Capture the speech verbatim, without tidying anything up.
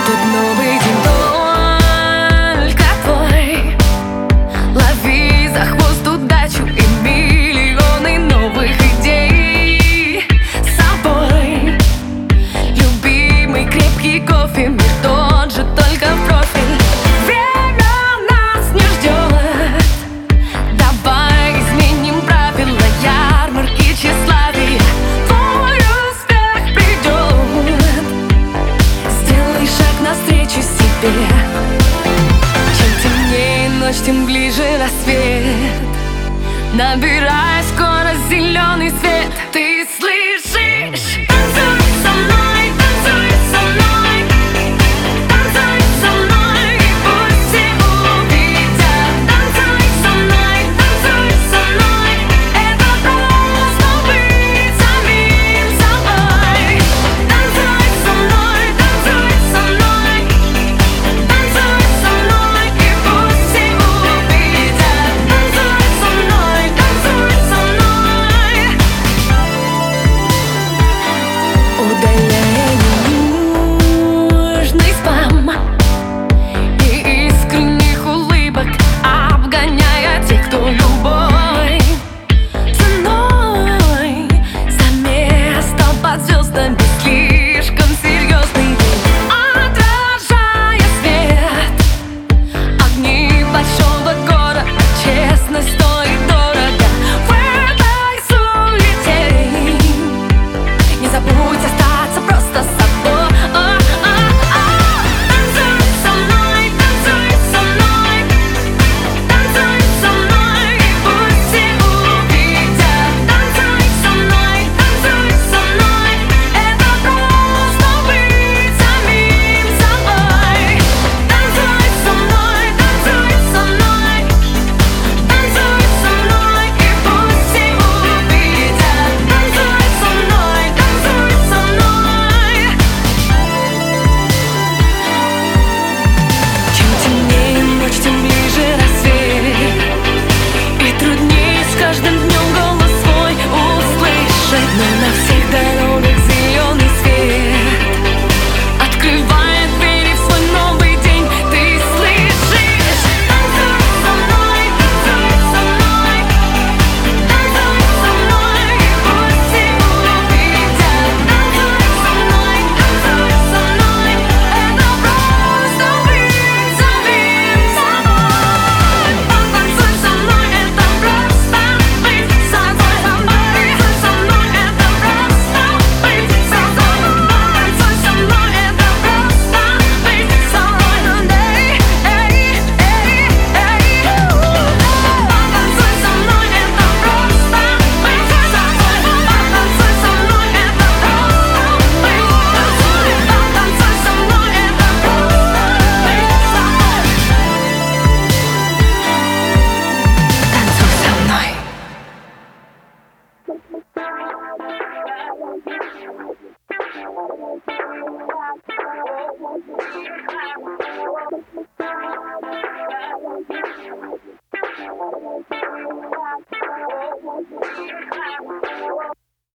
Тут новый день только твой. Лови за хвост удачу и миллионы новых идей с собой. Любимый крепкий кофе, мир тот же, только в профиль. Время нас не ждет. Давай изменим правила ярмарки тщеславия. Твой успех придет. Сделай шаг навстречу себе. Чем темнее ночь, тем ближе рассвет. Набирай скорость, зеленый свет. Ты слышишь? Танцуй со мной, танцуй со мной, танцуй со мной, и пусть все увидят. Танцуй со мной, танцуй со мной. Это просто быть самим собой. Танцуй со мной, танцуй со мной, танцуй со мной, и пусть все увидят. Танцуй со мной, танцуй со мной. Удаляй ненужный спам и искренних улыбок, обгоняя тех, кто любой ценой за место под звездами слишком серьезный день. Отражая свет, огни большого города, честность стоит дорого в этой суете. Не забудь остаться просто собой. Танцуй со мной, танцуй со мной, танцуй со мной, и пусть все увидят. Танцуй со мной, танцуй со мной. Это просто быть самим собой. Танцуй со мной, танцуй со мной, танцуй со мной, и пусть все увидят. Танцуй со мной, танцуй со мной. Чем темнее ночь, тем ближе рассвет. И труднее с каждым днем голос свой услышать. Но на всех дорогах зеленый свет открывает двери в свой новый день. Ты слышишь? Танцуй со мной, танцуй со мной, танцуй со мной, и пусть все увидят. Танцуй со мной, танцуй со мной. Это просто быть самим собой. Танцуй со мной, это просто быть собой. Танцуй со мной, это просто быть собой. Танцуй со мной, это просто быть собой. Эй, эй, эй, эй. Танцуй со мной, это просто быть собой. Танцуй со мной, это просто быть собой. Танцуй со мной, это просто быть собой. Танцуй со мной.